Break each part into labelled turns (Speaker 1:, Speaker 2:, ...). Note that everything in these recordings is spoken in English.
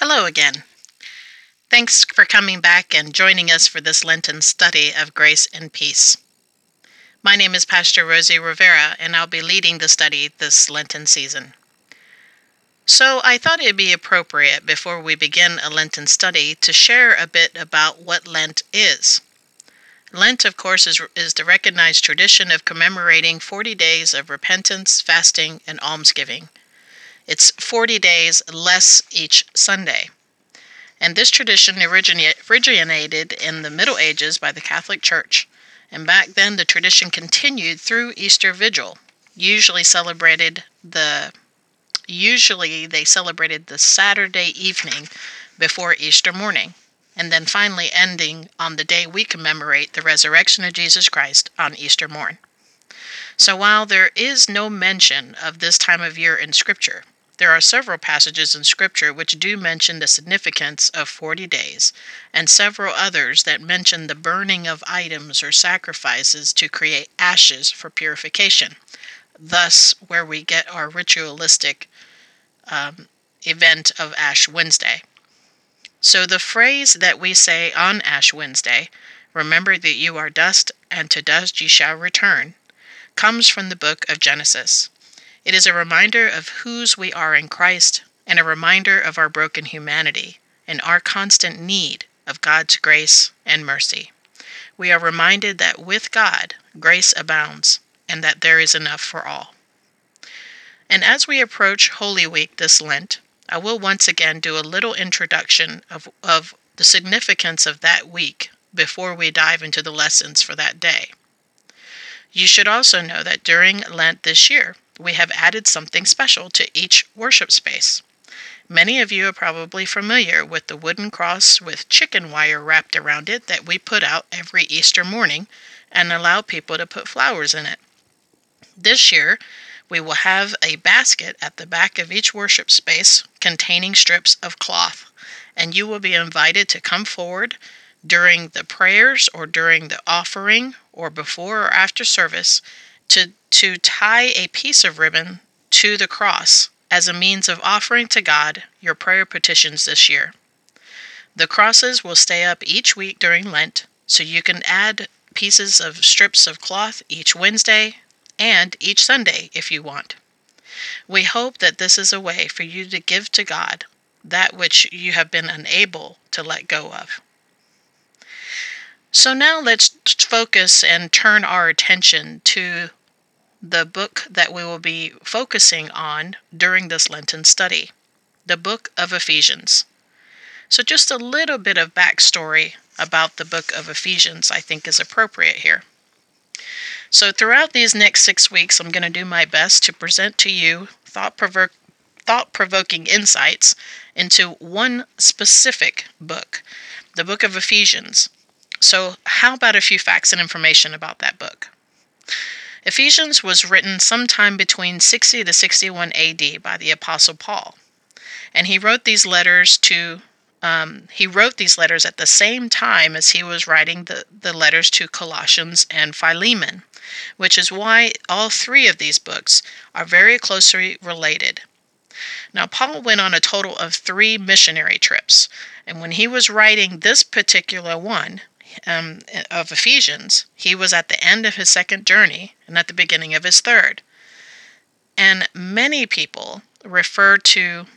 Speaker 1: Hello again. Thanks for coming back and joining us for this Lenten study of grace and peace. My name is Pastor Rosie Rivera, and I'll be leading the study this Lenten season. So I thought it'd be appropriate before we begin a Lenten study to share a bit about what Lent is. Lent, of course, is the recognized tradition of commemorating 40 days of repentance, fasting, and almsgiving. It's 40 days less each Sunday. And this tradition originated in the Middle Ages by the Catholic Church. And back then the tradition continued through Easter Vigil. Usually they celebrated the Saturday evening before Easter morning, and then finally ending on the day we commemorate the resurrection of Jesus Christ on Easter morn. So while there is no mention of this time of year in Scripture, there are several passages in Scripture which do mention the significance of 40 days, and several others that mention the burning of items or sacrifices to create ashes for purification, thus where we get our ritualistic event of Ash Wednesday. So the phrase that we say on Ash Wednesday, "Remember that you are dust, and to dust ye shall return," comes from the book of Genesis. It is a reminder of whose we are in Christ, and a reminder of our broken humanity and our constant need of God's grace and mercy. We are reminded that with God, grace abounds, and that there is enough for all. And as we approach Holy Week this Lent, I will once again do a little introduction of the significance of that week before we dive into the lessons for that day. You should also know that during Lent this year, we have added something special to each worship space. Many of you are probably familiar with the wooden cross with chicken wire wrapped around it that we put out every Easter morning and allow people to put flowers in it. This year, we will have a basket at the back of each worship space containing strips of cloth, and you will be invited to come forward during the prayers or during the offering or before or after service to tie a piece of ribbon to the cross as a means of offering to God your prayer petitions this year. The crosses will stay up each week during Lent, so you can add pieces of strips of cloth each Wednesday and each Sunday if you want. We hope that this is a way for you to give to God that which you have been unable to let go of. So now let's focus and turn our attention to the book that we will be focusing on during this Lenten study, the book of Ephesians. So just a little bit of backstory about the book of Ephesians I think is appropriate here. So throughout these next 6 weeks, I'm going to do my best to present to you thought-provoking insights into one specific book, the book of Ephesians. So how about a few facts and information about that book? Ephesians was written sometime between 60 to 61 AD by the Apostle Paul, and he wrote these letters at the same time as he was writing the letters to Colossians and Philemon, which is why all three of these books are very closely related. Now, Paul went on a total of 3 missionary trips, and when he was writing this particular one, of Ephesians, he was at the end of his 2nd journey and at the beginning of his 3rd. And many people refer to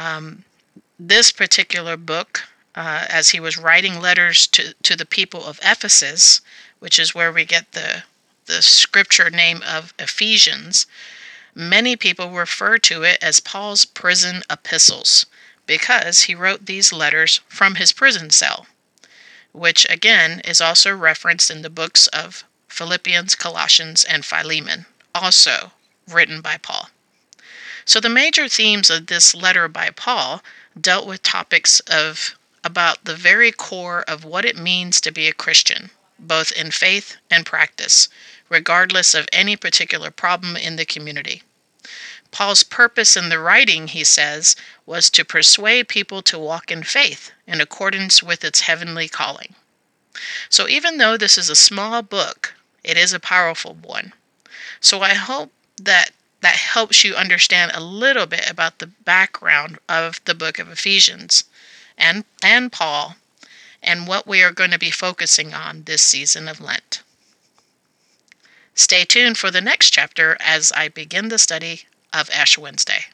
Speaker 1: this particular book as he was writing letters to the people of Ephesus, which is where we get the scripture name of Ephesians. Many people refer to it as Paul's prison epistles because he wrote these letters from his prison cell, which again is also referenced in the books of Philippians, Colossians, and Philemon, also written by Paul. So the major themes of this letter by Paul dealt with topics about the very core of what it means to be a Christian, both in faith and practice, regardless of any particular problem in the community. Paul's purpose in the writing, he says, was to persuade people to walk in faith in accordance with its heavenly calling. So even though this is a small book, it is a powerful one. So I hope that that helps you understand a little bit about the background of the book of Ephesians and Paul and what we are going to be focusing on this season of Lent. Stay tuned for the next chapter as I begin the study of Ash Wednesday.